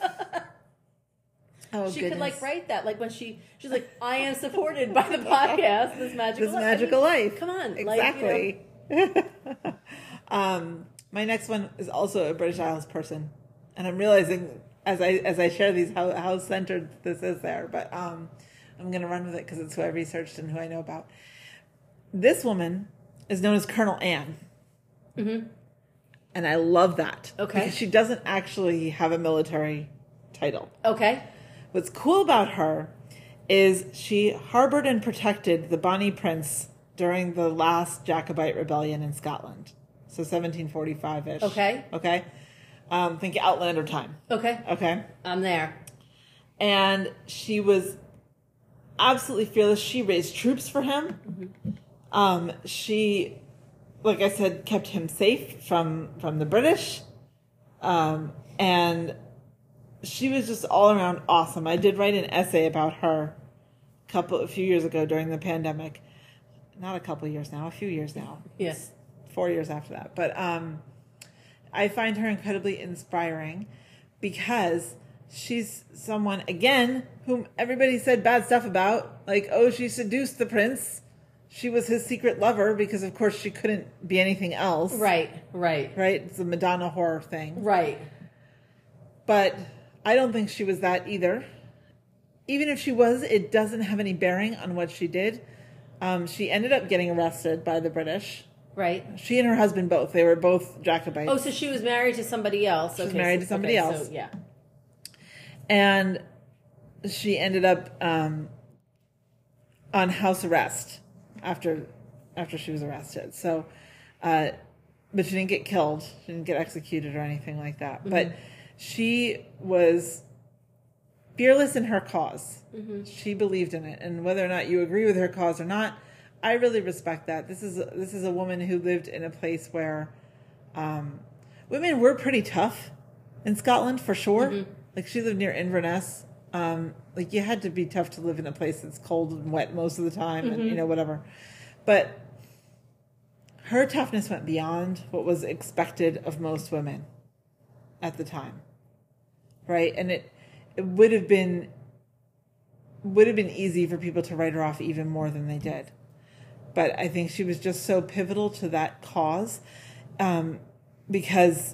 Oh, she goodness. could like write that, like when she she's like, I am supported by the podcast, this magical this life. magical I mean, life. Come on, exactly. Like, you know. um, my next one is also a British Isles person, and I'm realizing as I as I share these how how centered this is there, but um, I'm going to run with it because it's who I researched and who I know about. This woman is known as Colonel Anne, mm-hmm. and I love that. Okay, because she doesn't actually have a military title. Okay, what's cool about her is she harbored and protected the Bonnie Prince during the last Jacobite rebellion in Scotland, so seventeen forty-five ish. Okay, okay. Um, think Outlander time. Okay. Okay. I'm there. And she was absolutely fearless. She raised troops for him. Mm-hmm. Um, she, like I said, kept him safe from, from the British. Um, and she was just all around awesome. I did write an essay about her a couple, a few years ago during the pandemic. Not a couple years now, a few years now. Yes. Four years after that. But, um, I find her incredibly inspiring because she's someone, again, whom everybody said bad stuff about. Like, oh, she seduced the prince. She was his secret lover because, of course, she couldn't be anything else. Right, right. Right? It's a Madonna horror thing. Right. But I don't think she was that either. Even if she was, it doesn't have any bearing on what she did. Um, she ended up getting arrested by the British. Right. She and her husband both. They were both Jacobites. Oh, so she was married to somebody else. She was okay, married so, to somebody okay, else. So, yeah. And she ended up um, on house arrest after after she was arrested. So, uh, but she didn't get killed. She didn't get executed or anything like that. Mm-hmm. But she was fearless in her cause. Mm-hmm. She believed in it. And whether or not you agree with her cause or not, I really respect that. This is this is a woman who lived in a place where um, women were pretty tough in Scotland, for sure. Mm-hmm. Like, she lived near Inverness. Um, like, you had to be tough to live in a place that's cold and wet most of the time, mm-hmm. and you know, whatever. But her toughness went beyond what was expected of most women at the time, right? And it it would have been would have been easy for people to write her off even more than they did. But I think she was just so pivotal to that cause, um, because,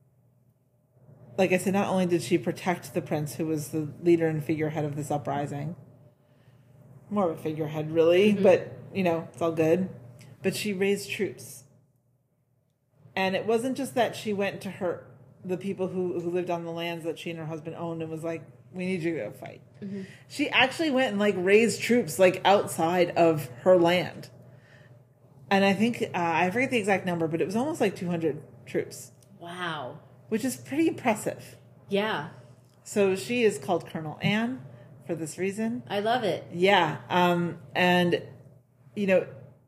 like I said, not only did she protect the prince, who was the leader and figurehead of this uprising, more of a figurehead, really, mm-hmm. but, you know, it's all good, but she raised troops. And it wasn't just that she went to her, the people who, who lived on the lands that she and her husband owned and was like, we need you to go fight. Mm-hmm. She actually went and, like, raised troops, like, outside of her land. And I think, uh, I forget the exact number, but it was almost like two hundred troops. Wow. Which is pretty impressive. Yeah. So she is called Colonel Anne for this reason. I love it. Yeah. Um, and, you know,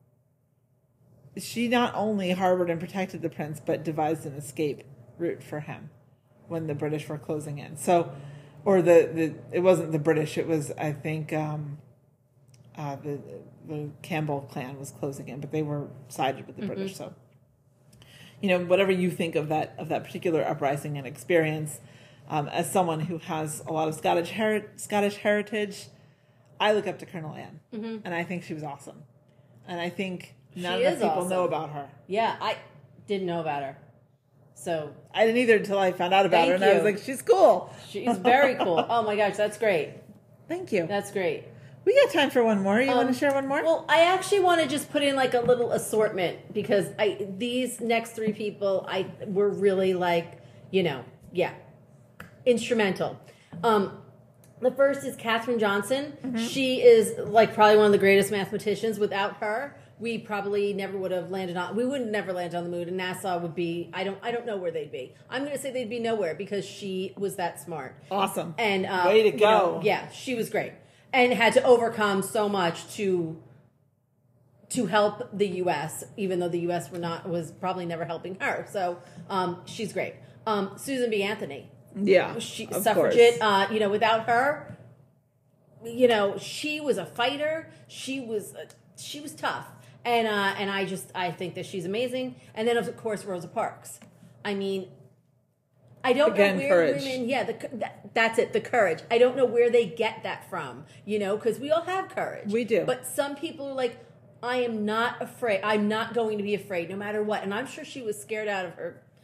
she not only harbored and protected the prince, but devised an escape route for him when the British were closing in. So, or the, the it wasn't the British, it was, I think, um, uh, the the Campbell clan was closing in, but they were sided with the mm-hmm. British. So, you know, whatever you think of that of that particular uprising and experience, um, as someone who has a lot of Scottish heri- Scottish heritage, I look up to Colonel Anne, mm-hmm. and I think she was awesome, and I think not she enough is people awesome. know about her. Yeah, I didn't know about her, so I didn't either until I found out about Thank her, and you. I was like, she's cool. She's very cool. Oh my gosh, that's great. Thank you. That's great. We got time for one more. You um, want to share one more? Well, I actually want to just put in like a little assortment because I these next three people I were really like, you know, yeah, instrumental. Um, the first is Katherine Johnson. Mm-hmm. She is like probably one of the greatest mathematicians. Without her, we probably never would have landed on. We would never land on the moon, and NASA would be. I don't. I don't know where they'd be. I'm going to say they'd be nowhere because she was that smart. Awesome. And uh, way to go. You know, yeah, she was great. And had to overcome so much to to help the U S, even though the U S were not was probably never helping her. So um, she's great. Um, Susan B. Anthony, yeah, she, of suffragette. Uh, you know, without her, you know, she was a fighter. She was uh, she was tough, and uh, and I just I think that she's amazing. And then of course Rosa Parks. I mean. I don't Again, know where courage. women, yeah, the, that, that's it, the courage. I don't know where they get that from, you know, because we all have courage. We do. But some people are like, I am not afraid. I'm not going to be afraid no matter what. And I'm sure she was scared out of her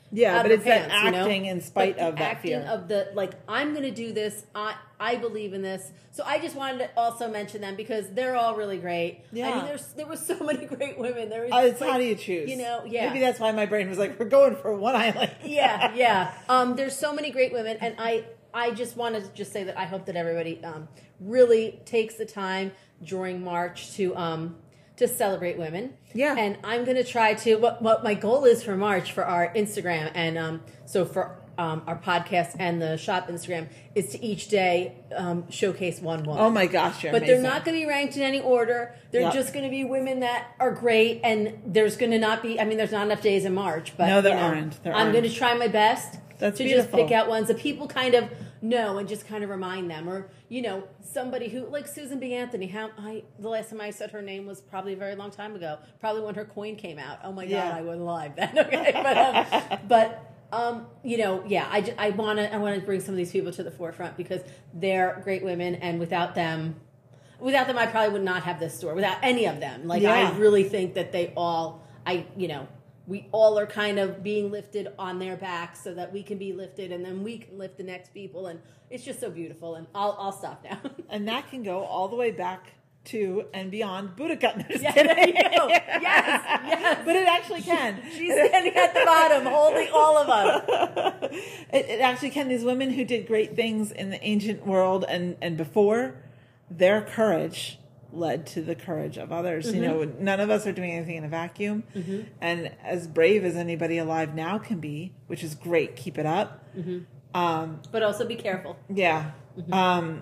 Yeah, out but of it's her that pants, you know? acting in spite But the of that acting fear. of the like, I'm going to do this. I I believe in this. So I just wanted to also mention them because they're all really great. Yeah. I mean, there's there were so many great women. There was Oh, it's like, how do you choose? You know, yeah. Maybe that's why my brain was like, we're going for one island. yeah, yeah. Um, there's so many great women, and I I just wanted to just say that I hope that everybody um, really takes the time during March to um, to celebrate women. Yeah. And I'm going to try to, what, what my goal is for March for our Instagram, and um, so for um, our podcast and the shop Instagram, is to each day um, showcase one woman. Oh my gosh, you're But amazing. they're not going to be ranked in any order. They're Yep. just going to be women that are great, and there's going to not be, I mean, there's not enough days in March. But, No, there you know, aren't. There I'm going to aren't. try my best That's to beautiful. just pick out ones that people kind of know and just kind of remind them, or you know, somebody who like Susan B. Anthony. How I the last time I said her name was probably a very long time ago, probably when her coin came out. Oh my god, Yeah. I wasn't alive then. Okay, but um, but um, you know, yeah, I, I want to I want to bring some of these people to the forefront because they're great women, and without them. Without them, I probably would not have this store. Without any of them, like Yeah. I really think that they all, I you know, we all are kind of being lifted on their backs so that we can be lifted, and then we can lift the next people, and it's just so beautiful. And I'll I'll stop now. And that can go all the way back to and beyond Budokan. No, just Yeah, kidding. there you go. Yes, yes. But it actually can. She's standing at the bottom, holding all of us. It, it actually can. These women who did great things in the ancient world and, and before, their courage led to the courage of others. Mm-hmm. You know, none of us are doing anything in a vacuum. Mm-hmm. And as brave as anybody alive now can be, which is great, keep it up. Mm-hmm. Um, But also be careful. yeah. Mm-hmm. Um,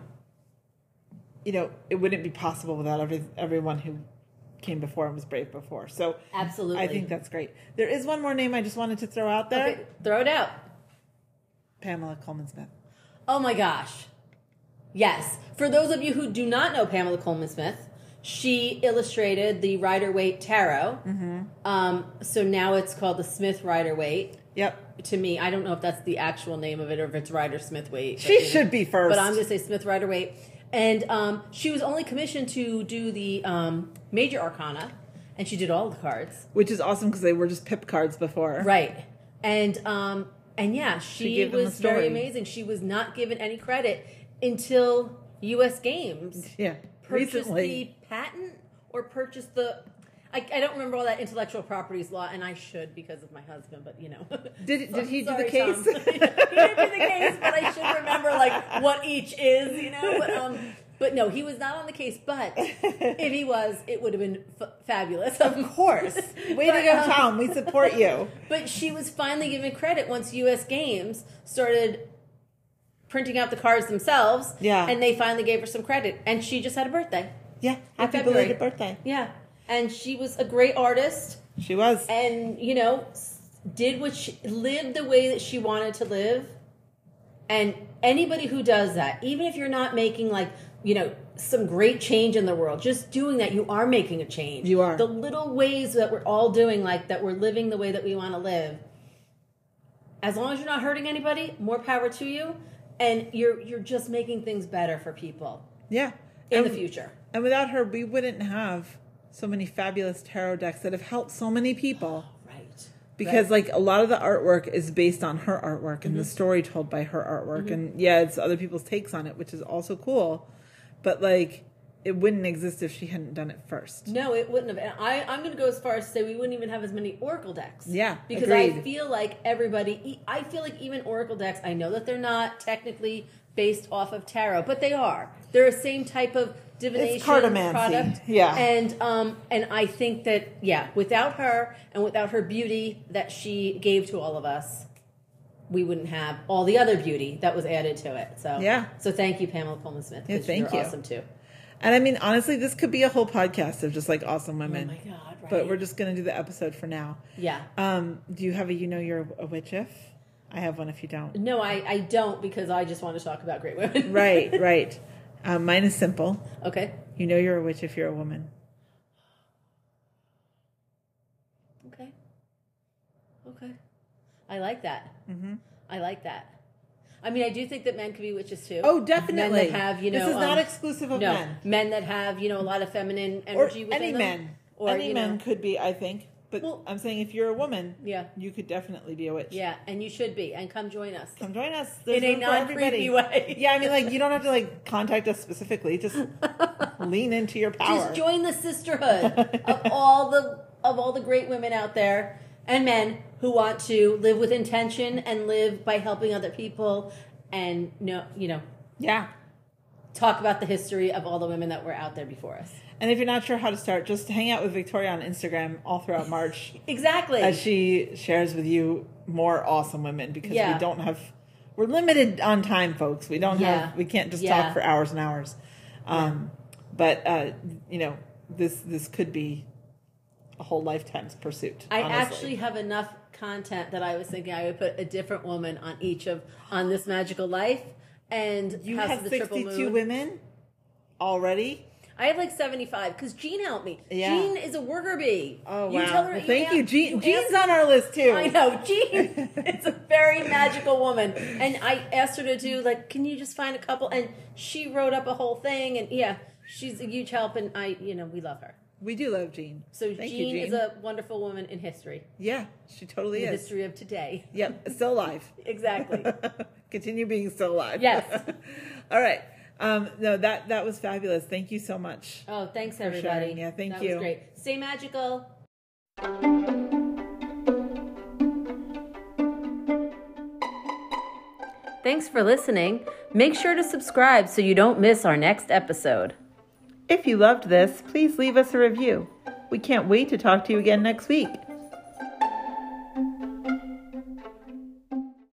you know, it wouldn't be possible without every everyone who came before and was brave before. So Absolutely. I think that's great. There is one more name I just wanted to throw out there. Okay, throw it out. Pamela Coleman Smith. Oh my gosh. Yes. For those of you who do not know Pamela Coleman Smith, she illustrated the Rider Waite Tarot. Mm-hmm. Um, so now it's called the Smith Rider Waite. Yep. To me, I don't know if that's the actual name of it or if it's Rider Smith Waite. She should be first. But I'm going to say Smith Rider Waite. And um, she was only commissioned to do the um, major arcana, and she did all the cards. Which is awesome because they were just pip cards before. Right. And um, and yeah, she, She gave them was a story. very amazing. She was not given any credit until U S Games Yeah. purchased Recently. the patent or purchased the. I, I don't remember all that intellectual properties law, and I should because of my husband. But you know, Did did he do Sorry, the case? Tom. he didn't do the case, but I should remember like what each is. You know, but um, but no, he was not on the case. But if he was, it would have been f- fabulous. Of course. Way But, to go, um, Tom. We support you. But she was finally given credit once U S Games started printing out the cards themselves. Yeah. And they finally gave her some credit. And she just had a birthday. Yeah. Happy February. belated birthday. Yeah. And she was a great artist She was. and, you know, s- did what she lived the way that she wanted to live. And anybody who does that, even if you're not making like, you know, some great change in the world, just doing that, you are making a change. You are. The little ways that we're all doing, like that we're living the way that we want to live. As long as you're not hurting anybody, more power to you. And you're you're just making things better for people Yeah. in and, the future. And without her, we wouldn't have so many fabulous tarot decks that have helped so many people. Right. Because Right. like a lot of the artwork is based on her artwork and Mm-hmm. the story told by her artwork. And yeah, it's other people's takes on it, which is also cool. But like it wouldn't exist if she hadn't done it first. No, it wouldn't have. And I, I'm going to go as far as to say we wouldn't even have as many Oracle decks. Yeah, Because I agreed. feel like everybody, e, I feel like even Oracle decks, I know that they're not technically based off of tarot, but they are. They're the same type of divination cartomancy, product. yeah. And, um, and I think that, yeah, without her and without her beauty that she gave to all of us, we wouldn't have all the other beauty that was added to it. So, Yeah. So thank you, Pamela Coleman Smith. Yeah, 'cause thank you're you. awesome too. And I mean, honestly, this could be a whole podcast of just like awesome Oh women. my God, right? But we're just going to do the episode for now. Yeah. Um, do you have a you know you're a witch if? I have one if you don't. No, I, I don't because I just want to talk about great women. Right, right. Um, mine is simple. Okay. You know you're a witch if you're a woman. Okay. Okay. I like that. Mm-hmm. I like that. I mean, I do think that men could be witches too. Oh, definitely. Men that have, you know, this is not um, exclusive of no, men. men that have, you know, a lot of feminine Or energy within any them. men. Or, any you men know, could be, I think. But Well- I'm saying if you're a woman, Yeah. you could definitely be a witch. Yeah, and you should be. And come join us. Come join us. There's In a room for everybody. non-creepy way. Yeah, I mean, like, you don't have to, like, contact us specifically. Just lean into your power. Just join the sisterhood of all the of all the great women out there and men who want to live with intention and live by helping other people and know, you know, Yeah. talk about the history of all the women that were out there before us. And if you're not sure how to start, just hang out with Victoria on Instagram all throughout March Exactly. as she shares with you more awesome women, because Yeah. we don't have, we're limited on time, folks. We don't Yeah. have, we can't just Yeah. talk for hours and hours. Um, But, uh, you know, this, this could be a whole lifetime's pursuit. I honestly. actually have enough content that I was thinking I would put a different woman on each of on This Magical Life and You House have of the Triple sixty-two Moon. women already? I have like seventy-five because Jean helped me. Yeah. Jean is a worker bee. Oh, You wow. tell her, Well, thank you. ask- Jean, Jean's ask- on our list, too. I know. Jean is a very magical woman. And I asked her to do, like, can you just find a couple? And she wrote up a whole thing. And yeah, she's a huge help. And I, you know, we love her. We do love Jean. So Thank Jean, you, Jean is a wonderful woman in history. Yeah, she totally The is. history of today. Yep, still alive. Exactly. Continue being still alive. Yes. All right. Um, no, that that was fabulous. Thank you so much. Oh, thanks, For everybody. sharing. Yeah, thank that you. was great. Stay magical. Thanks for listening. Make sure to subscribe so you don't miss our next episode. If you loved this, please leave us a review. We can't wait to talk to you again next week.